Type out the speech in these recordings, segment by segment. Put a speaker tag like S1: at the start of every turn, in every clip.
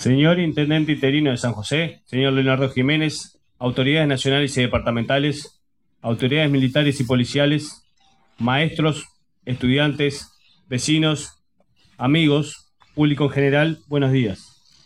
S1: Señor Intendente Interino de San José, señor Leonardo Jiménez, autoridades nacionales y departamentales, autoridades militares y policiales, maestros, estudiantes, vecinos, amigos, público en general, buenos días.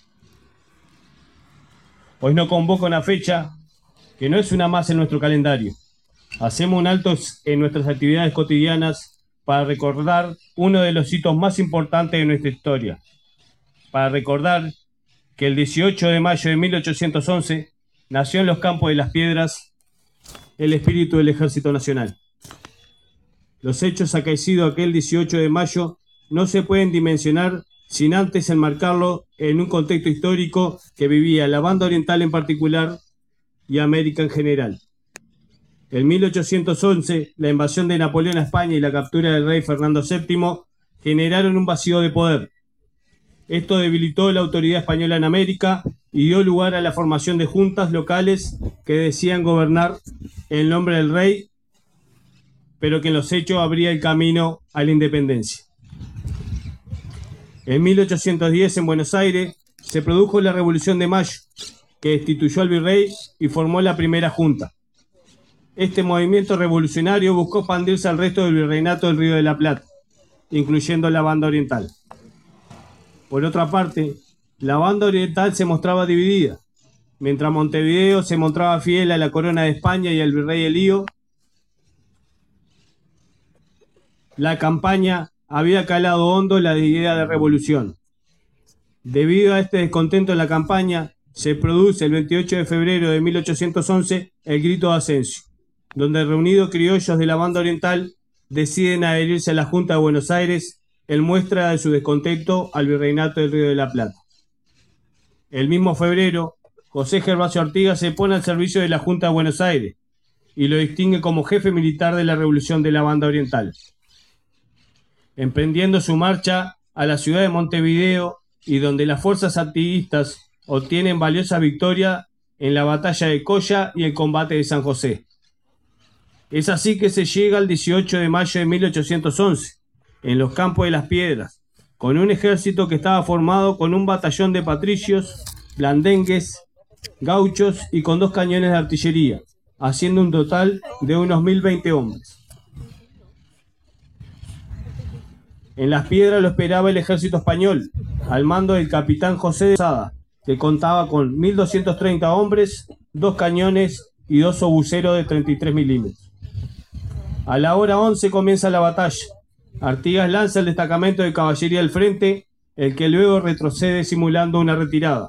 S1: Hoy nos convoca una fecha que no es una más en nuestro calendario. Hacemos un alto en nuestras actividades cotidianas para recordar uno de los hitos más importantes de nuestra historia. Para recordar que el 18 de mayo de 1811 nació en los Campos de las Piedras el espíritu del Ejército Nacional. Los hechos acaecidos aquel 18 de mayo no se pueden dimensionar sin antes enmarcarlo en un contexto histórico que vivía la Banda Oriental en particular y América en general. En 1811, la invasión de Napoleón a España y la captura del rey Fernando VII generaron un vacío de poder. Esto debilitó la autoridad española en América y dio lugar a la formación de juntas locales que decían gobernar en nombre del rey, pero que en los hechos abría el camino a la independencia. En 1810, en Buenos Aires, se produjo la Revolución de Mayo, que destituyó al virrey y formó la primera junta. Este movimiento revolucionario buscó expandirse al resto del virreinato del Río de la Plata, incluyendo la Banda Oriental. Por otra parte, la Banda Oriental se mostraba dividida. Mientras Montevideo se mostraba fiel a la corona de España y al virrey Elío, la campaña había calado hondo la idea de revolución. Debido a este descontento en la campaña, se produce el 28 de febrero de 1811 el Grito de Ascenso, donde reunidos criollos de la Banda Oriental deciden adherirse a la Junta de Buenos Aires en muestra de su descontento al virreinato del Río de la Plata. El mismo febrero, José Gervasio Artigas se pone al servicio de la Junta de Buenos Aires y lo distingue como jefe militar de la revolución de la Banda Oriental. Emprendiendo su marcha a la ciudad de Montevideo y donde las fuerzas artiguistas obtienen valiosa victoria en la batalla de Coya y el combate de San José. Es así que se llega al 18 de mayo de 1811, en los Campos de las Piedras, con un ejército que estaba formado con un batallón de patricios, blandengues, gauchos y con 2 cañones de artillería, haciendo un total de unos 1020 hombres. En las Piedras lo esperaba el ejército español, al mando del capitán José de Sada, que contaba con 1230 hombres, 2 cañones y 2 obuseros de 33 milímetros. A la hora 11 comienza la batalla. Artigas lanza el destacamento de caballería al frente, el que luego retrocede simulando una retirada.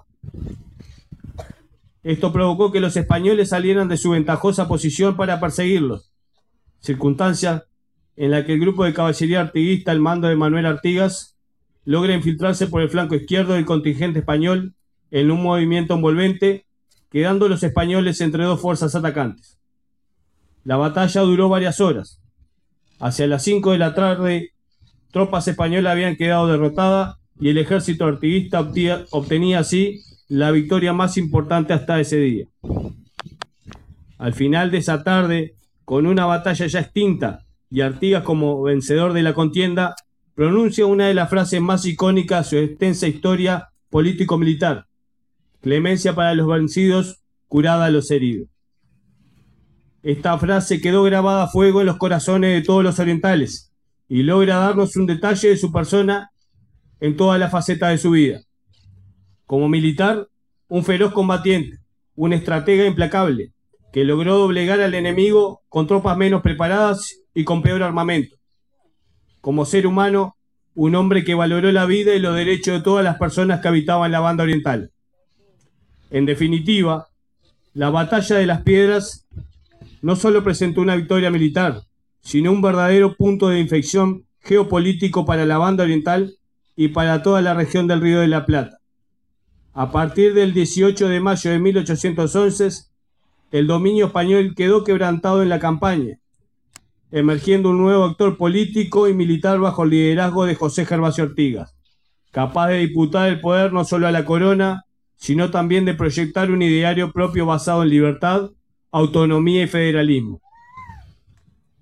S1: Esto provocó que los españoles salieran de su ventajosa posición para perseguirlos, circunstancia en la que el grupo de caballería artiguista al mando de Manuel Artigas logra infiltrarse por el flanco izquierdo del contingente español en un movimiento envolvente, quedando los españoles entre 2 fuerzas atacantes. La batalla duró varias horas. Hacia las 5 de la tarde, tropas españolas habían quedado derrotadas y el ejército artiguista obtenía así la victoria más importante hasta ese día. Al final de esa tarde, con una batalla ya extinta y Artigas como vencedor de la contienda, pronuncia una de las frases más icónicas de su extensa historia político-militar: clemencia para los vencidos, curada a los heridos. Esta frase quedó grabada a fuego en los corazones de todos los orientales y logra darnos un detalle de su persona en todas las facetas de su vida. Como militar, un feroz combatiente, un estratega implacable, que logró doblegar al enemigo con tropas menos preparadas y con peor armamento. Como ser humano, un hombre que valoró la vida y los derechos de todas las personas que habitaban la Banda Oriental. En definitiva, la batalla de las Piedras no solo presentó una victoria militar, sino un verdadero punto de inflexión geopolítico para la Banda Oriental y para toda la región del Río de la Plata. A partir del 18 de mayo de 1811, el dominio español quedó quebrantado en la campaña, emergiendo un nuevo actor político y militar bajo el liderazgo de José Gervasio Artigas, capaz de disputar el poder no solo a la corona, sino también de proyectar un ideario propio basado en libertad, autonomía y federalismo.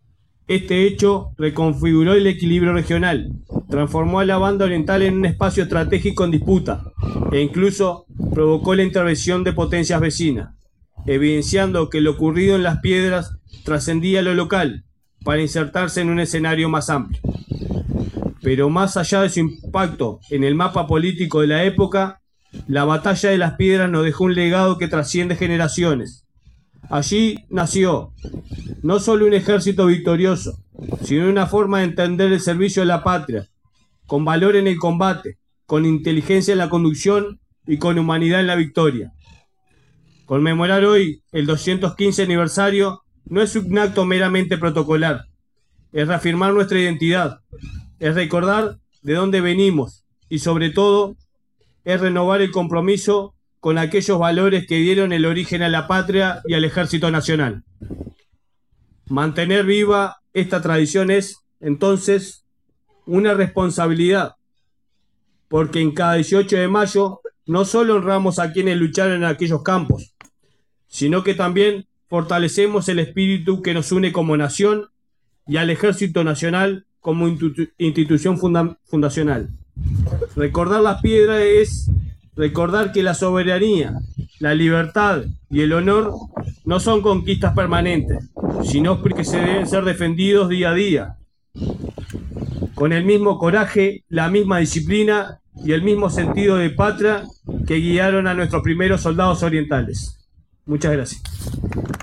S1: Este hecho reconfiguró el equilibrio regional, transformó a la banda oriental en un espacio estratégico en disputa e incluso provocó la intervención de potencias vecinas, evidenciando que lo ocurrido en Las Piedras trascendía lo local para insertarse en un escenario más amplio. Pero más allá de su impacto en el mapa político de la época, la batalla de Las Piedras nos dejó un legado que trasciende generaciones. Allí nació no solo un ejército victorioso, sino una forma de entender el servicio a la patria, con valor en el combate, con inteligencia en la conducción y con humanidad en la victoria. Conmemorar hoy el 215 aniversario no es un acto meramente protocolar, es reafirmar nuestra identidad, es recordar de dónde venimos y sobre todo es renovar el compromiso con aquellos valores que dieron el origen a la patria y al Ejército Nacional. Mantener viva esta tradición es, entonces, una responsabilidad, porque en cada 18 de mayo no solo honramos a quienes lucharon en aquellos campos, sino que también fortalecemos el espíritu que nos une como nación y al Ejército Nacional como institución fundacional. Recordar Las Piedras es recordar que la soberanía, la libertad y el honor no son conquistas permanentes, sino que se deben ser defendidos día a día, con el mismo coraje, la misma disciplina y el mismo sentido de patria que guiaron a nuestros primeros soldados orientales. Muchas gracias.